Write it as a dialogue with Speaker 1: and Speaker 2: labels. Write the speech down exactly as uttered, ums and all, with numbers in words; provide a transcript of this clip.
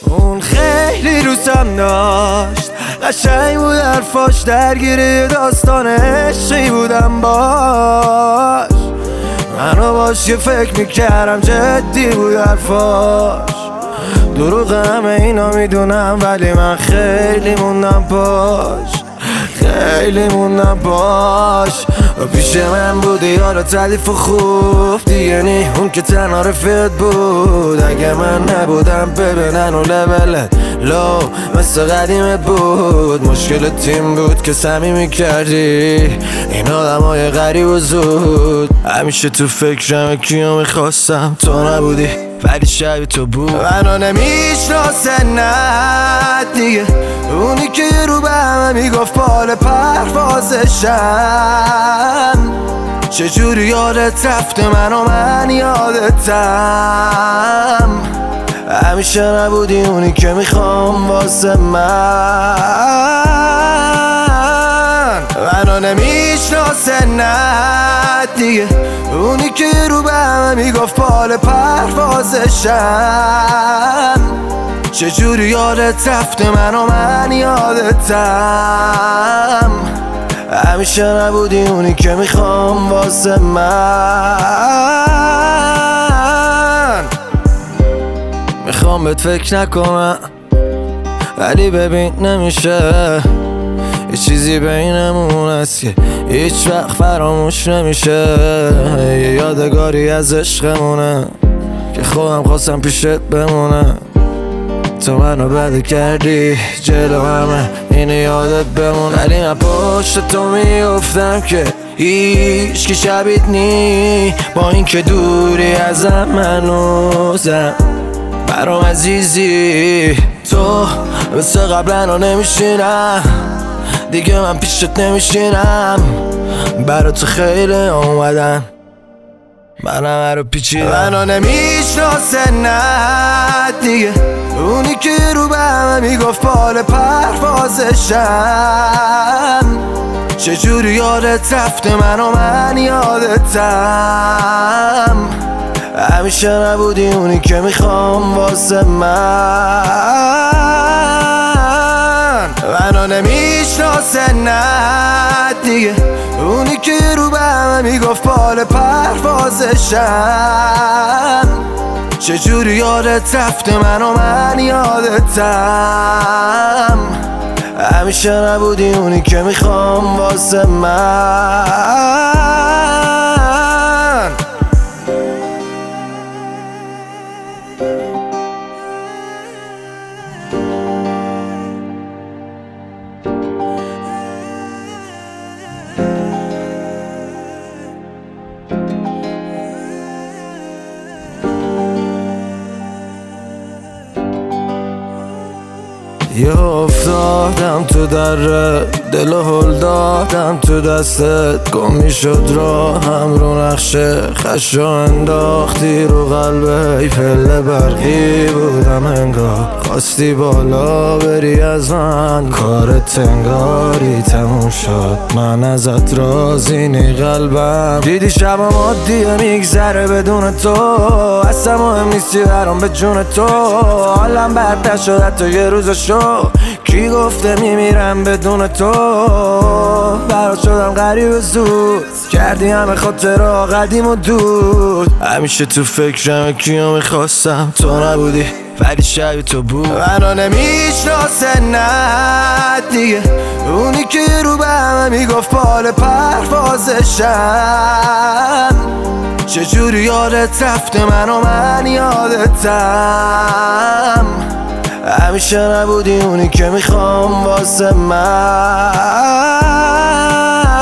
Speaker 1: اون خیلی روزم داشت، قشنگ بود حرفاش، درگیری داستان عشقی بودم باش. منو باش یه فکر میکردم جدی بود حرفاش. دروغ همه اینا میدونم ولی من خیلی موندم پاش، خیلی موندم پاش. و پیش من بودی یارو تعریف و خوب دیگه نی، اون که تنها رفیقت بود. اگه من نبودم ببینن و لبلت لو مثل قدیمت بود. مشکل تیم بود که صمیمی کردی این آدم های غریب و زود. همیشه تو فکرم کیو میخواستم، تو نبودی ولی شبیه تو بود. منو نمیشناسه نه دیگه، اونی که یه رو به همه میگفت بال پروازشم. چجوری یادت رفته منو من یادتم. همیشه نبودی اونی که میخوام واسه من. منو نمیشناسه نه دیگه، اونی که یه رو به همه میگفت بال پروازشم. چجوری یادت رفته منو من یادتم. همیشه نبودی اونی که میخوام واسه من. میخوام بهت فکر نکنم ولی ببین نمیشه، یه چیزی بینمون هست که هیچ وقت فراموش نمیشه. یه یادگاری از عشقمونه که خودم خواستم پیشت بمونه. تو منو بده کردی جلو همه اینه یادت بمونه. ولی من پشت تو میافتم که هیچ کی شبیت نی، با این که دوری ازم منوزم برام عزیزی. تو مثل قبلا نمیشینم دیگه، من پیشت نمیشینم. برا تو خیلی اومدن من همه رو پیچیدم. منو نمیشناسه نه دیگه، اونی که رو به همه میگفت بال پروازشم. چجوری یادت رفته منو من یادتم. همیشه نبودی اونی که میخوام واسه من. منو نمیشناسه نه دیگه، اونی که رو به همه میگفت بال پروازشم. چجوری یادت رفته منو من یادتم. همیشه نبودی اونی که میخوام واسه من. یه افتادم تو در دل و هل دادم تو دستت، گم میشد راهم رو نقشه خش رو انداختی رو قلبه. ای پله برقی بودم انگار خواستی بالا بری از من، کارت انگاری تموم شد من ازت راضی نی قلبم. دیدی شبم عادیه میگذره بدون تو، اصلا مهم نیستی برام به جون تو. حالم بد نشد حتی یه روزشو، کی گفته میمیرم بدون تو. برات شدم غریب و زود، کردی همه خاطرها قدیم و دود. همیشه تو فکرم کیو میخواستم، تو نبودی ولی شبیه تو بود. منو نمیشناسه نه دیگه، اونی که رو به همه میگفت بال پروازشم. چجوری یادت رفته منو من یادتم. همیشه نبودی اونی که میخوام واسه من.